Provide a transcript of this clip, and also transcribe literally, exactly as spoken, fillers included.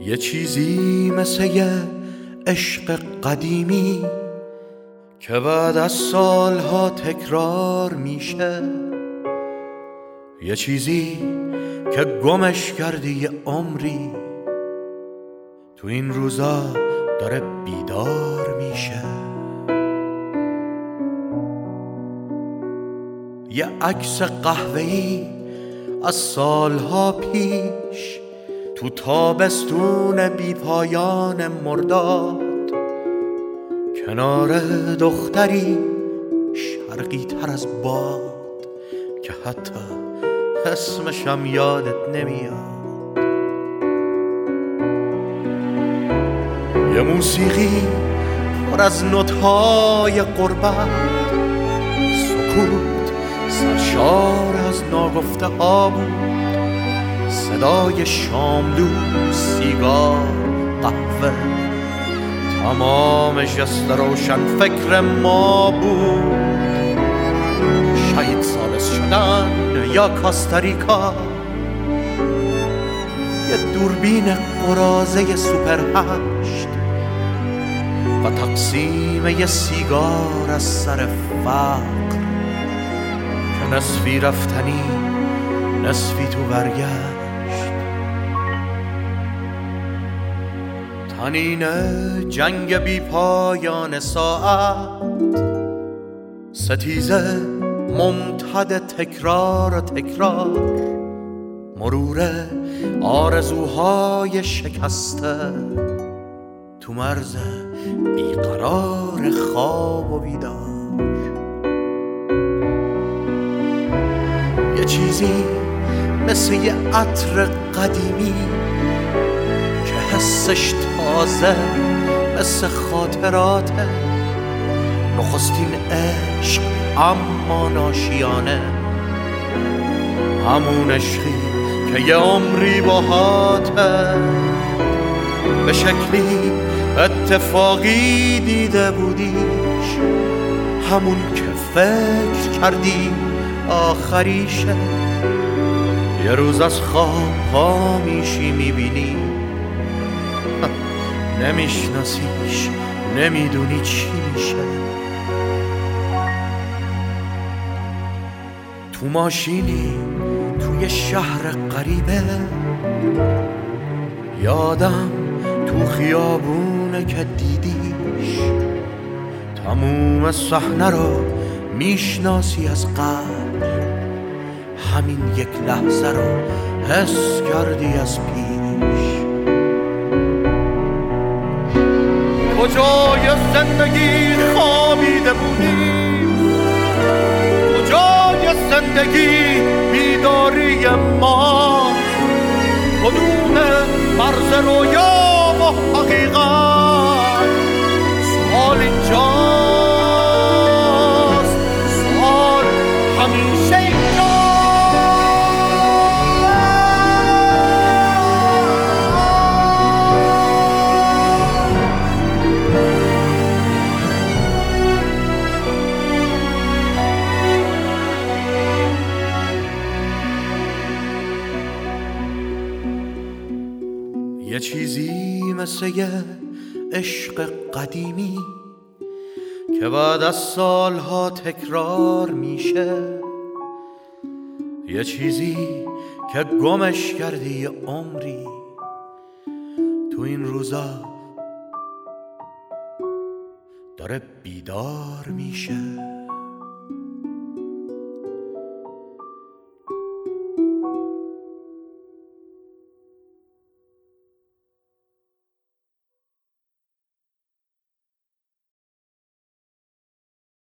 یه چیزی مثل یه عشق قدیمی که بعد از سالها تکرار میشه، یه چیزی که گمش کردی یه عمری، تو این روزا داره بیدار میشه. یه عکس قهوه‌ای از سالها پیش تو تابستون بی پایان مرداد، کنار دختری شرقی تر از باد که حتی اسمشم یادت نمیاد. یه موسیقی پر از نوت‌های غربت، سکوت سرشار از ناگفته ها بود، صدای شاملو، سیگار، قهوه، تمام جست روشن فکر ما بود. شاید سالس شدن یا کاستاریکا، یه دوربین قراضه سوپر هشت و تقسیم یه سیگار از سر فقر که نصفی رفتنی نصفی تو برگشت. تنین جنگ بی پایان ساعت، ستیزه ممتد تکرار و تکرار، مرور آرزوهای شکسته تو مرز بیقرار خواب و بیدار. یه چیزی مثل یه عطر قدیمی که حسش تازه مثل خاطراته، نخستین عشق اما ناشیانه، همون عشقی که یه عمری باهاته، به شکلی اتفاقی دیده بودیش، همون که فکر کردی آخریشه. یه روز از خواب پا میشی میبینی نمیشناسیش، نمیدونی چی میشه. تو ماشینی توی شهر غریبه، یادم تو خیابونه که دیدیش، تموم صحنه رو میشناسی از قبل، همین یک لحظه رو حس کردی از پیش. کجای زندگی خوابیده بودی، کجای زندگی بیداری ما، کدوم مرز رویا و حقیقت، سوال اینجاست، سوال همیشه اینجاست. یه چیزی مثل یه عشق قدیمی که بعد از سالها تکرار میشه، یه چیزی که گمش کردی یه عمری، تو این روزا داره بیدار میشه.